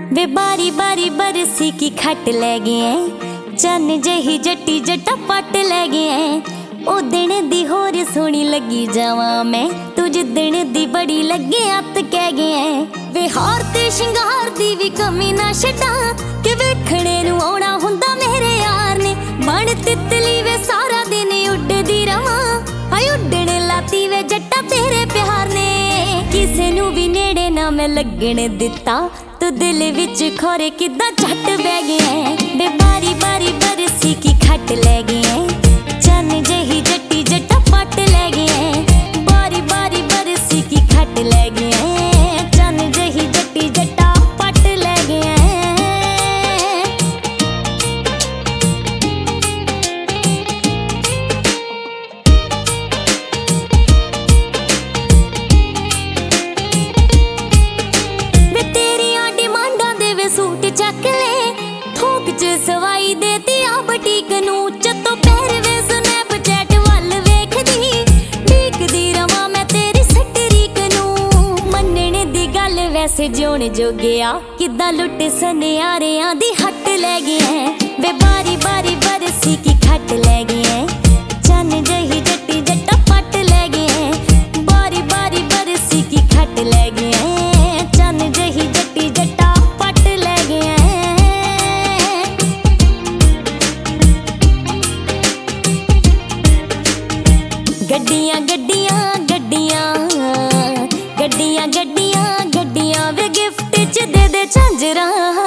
वे बारी बारी बरसी की खट ले गए, चन जही जट्टी जट्टा पट ले गए। ओ दिन दी होर सोहनी लगी जावा मैं, तुझ दिन दी बड़ी लगे अत कह गए। वे हार ते शिंगार दी भी कमी ना छड्डा, कि वेखणे नूं आउणा हुंदा मेरे यार ने। बन तितली वे सारा दिन उड्डदी रवां, हाय उड्डण लाती वे जट्टा तेरे प्यार ने। किसे नूं भी नेड़े ना मैं लगण दिता, तो दिल विच खोरे किद्दां झट बह गए। वे बारी बारी बरसी की खट ले गए, चन जही जट्टी जट्टा पट ले गए। बारी बारी बरसी की खट ले गए, चन जही जट्टी जट्टा पट ले गए। वे तेरियां डिमांडां दे वे सूट चक ले, थोक च सवाई देती आ बटीक नूं। चत्तो पैर वे स्नैपचैट वल वेखदी, ढीकदी रवां मैं तेरी सटरीक नूं। मन्नण दी गल वैसे जिउण जोगिया, किद्दां लुट सनियारियां दी हट ले गए। वे बारी बारी बरसी की खट ले गए, चन जही जट्टी जट्टा पट ले गए। बारी बारी बरसी की खट ले गए, चन जही जट्टी जट्टा पट ले गए। गड्डियां गड्डियां गड्डियां गड्डियां गड्डियां गड्डियां वे गिफ्ट च दे दे झांजरां।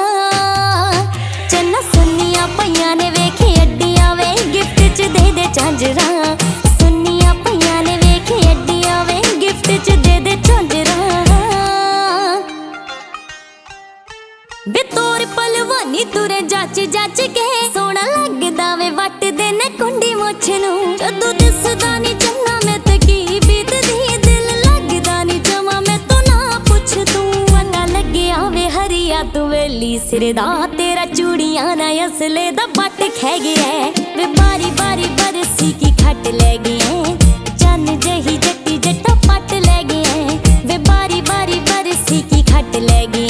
चन्ना सुन्नियां पईयां ने वेखे अड्डियां वे गिफ्ट च दे दे झांजरां। सुन्नियां पईयां ने वेखे अड्डियां वे गिफ्ट च दे दे झांजरां। वे तोर पलवानी तुरे जच जच के, सोहना लगदा वे वट दे ने कुंडी मुछ नूं। जदों दिसदा नी चन्ना मैं ते की बीतदी, दिल लगदा नी जमा मैं तो ना पुछ तू। पता लग्गिया वे हरिया तू वेली सिर दा, तेरा चूड़ियां ना असले दा बट खै गया। वे बारी बारी बरसी की खट ले गए, चन जही जट्टी जट्टा पट ले गए। वे बारी बारी बरसी की खट ले गए।